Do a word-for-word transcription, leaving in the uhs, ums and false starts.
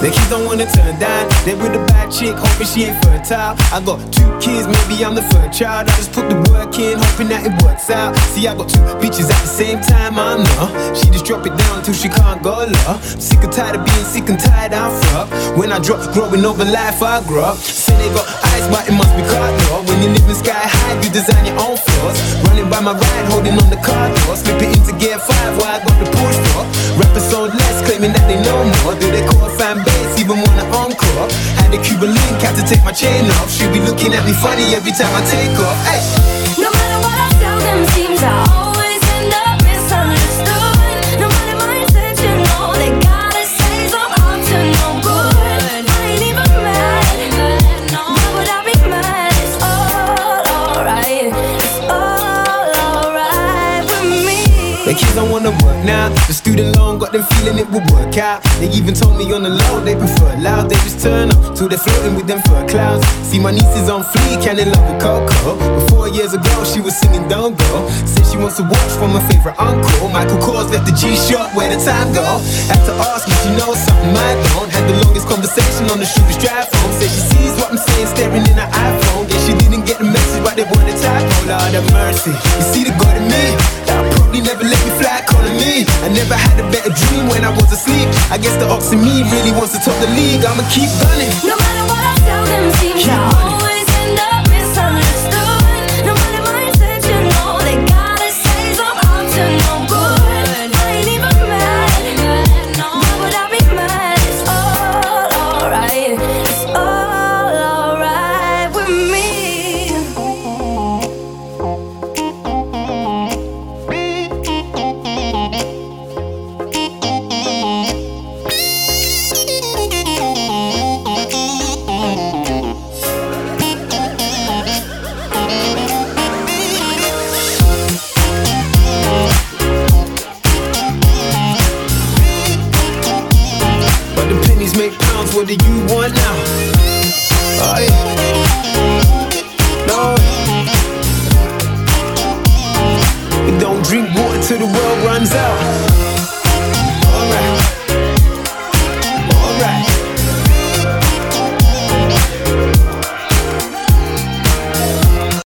The kids don't wanna turn down. They with a bad chick, hoping she ain't fertile. I got two kids, maybe I'm the third child. I just put the work in, hoping that it works out. See, I got two bitches at the same time, I'm not. She just drop it down till she can't go low. Sick and tired of being sick and tired, I'm fucked. When I drop, growing over life, I grow up. Say they got eyes, but it must be cardboard. When you live in sky high, you design your own floors. Running by my ride, holding on the car door. Slip it into gear five, while I got the push for. Rappers sold less, claiming that they know more. Do they call fan base, even want an encore? Had a Cuban link, had to take my chain off. She be looking at me funny every time I take off. Hey. No matter what I tell them, seems I always end up misunderstood. No matter my intention, all they gotta say is I'm up to no good. I ain't even mad, why would I be mad? It's all alright, it's all alright with me. The kids don't wanna work now. The student loan got them feeling it would work out. They even told me on the low they prefer loud. They just turn up till they're floating with them fur clouds. See my niece is on fleek and in love with Coco. But four years ago she was singing Don't Go. Said she wants to watch from her favorite uncle. Michael Kors left the G-Shock, where the time go? Had to ask if she knows something I don't. Had the longest conversation on the shooters drive home. Said she sees what I'm saying staring in her iPhone. Yeah, she didn't get the message but they wanted type. Oh Lord have mercy. You see the God in me? That'll probably never let me fly calling me. I never had a better dream when I was asleep. I guess the ox in me really wants to top the league. I'ma keep gunning. No matter what I tell them, seems I always end up misunderstood. No matter my intention, all they gotta say is I'm up to no good. I ain't even mad, why would I be mad? It's all alright, it's all alright with me. But the pennies make pounds, what do you want now? Oh yeah. No. We don't drink water till the